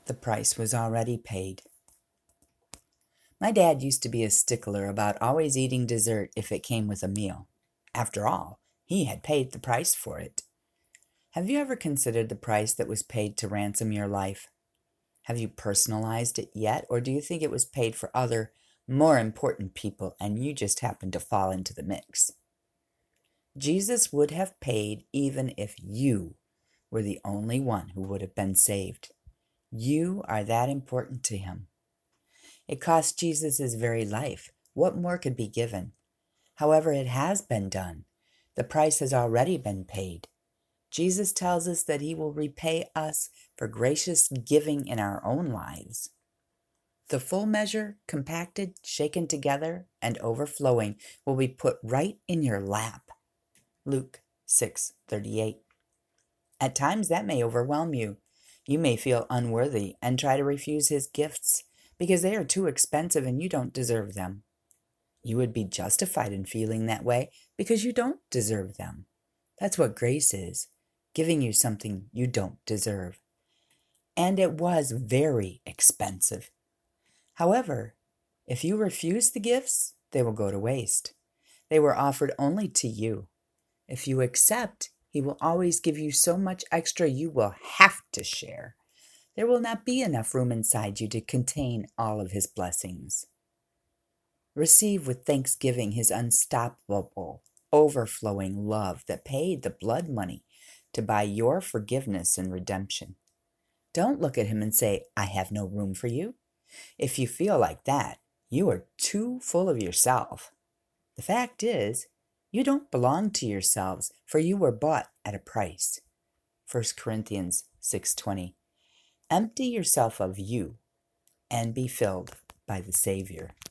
The price was already paid. My dad used to be a stickler about always eating dessert if it came with a meal. After all, he had paid the price for it. Have you ever considered the price that was paid to ransom your life? Have you personalized it yet, or do you think it was paid for other, more important people and you just happened to fall into the mix? Jesus would have paid even if you were the only one who would have been saved. You are that important to him. It cost Jesus his very life. What more could be given? However, it has been done. The price has already been paid. Jesus tells us that he will repay us for gracious giving in our own lives. The full measure, compacted, shaken together, and overflowing, will be put right in your lap. Luke 6:38. At times that may overwhelm you. You may feel unworthy and try to refuse his gifts because they are too expensive and you don't deserve them. You would be justified in feeling that way because you don't deserve them. That's what grace is, giving you something you don't deserve. And it was very expensive. However, if you refuse the gifts, they will go to waste. They were offered only to you. If you accept, he will always give you so much extra you will have to share. There will not be enough room inside you to contain all of his blessings. Receive with thanksgiving his unstoppable, overflowing love that paid the blood money to buy your forgiveness and redemption. Don't look at him and say, I have no room for you. If you feel like that, you are too full of yourself. The fact is, you don't belong to yourselves, for you were bought at a price. 1 Corinthians 6:20. Empty yourself of you and be filled by the Savior.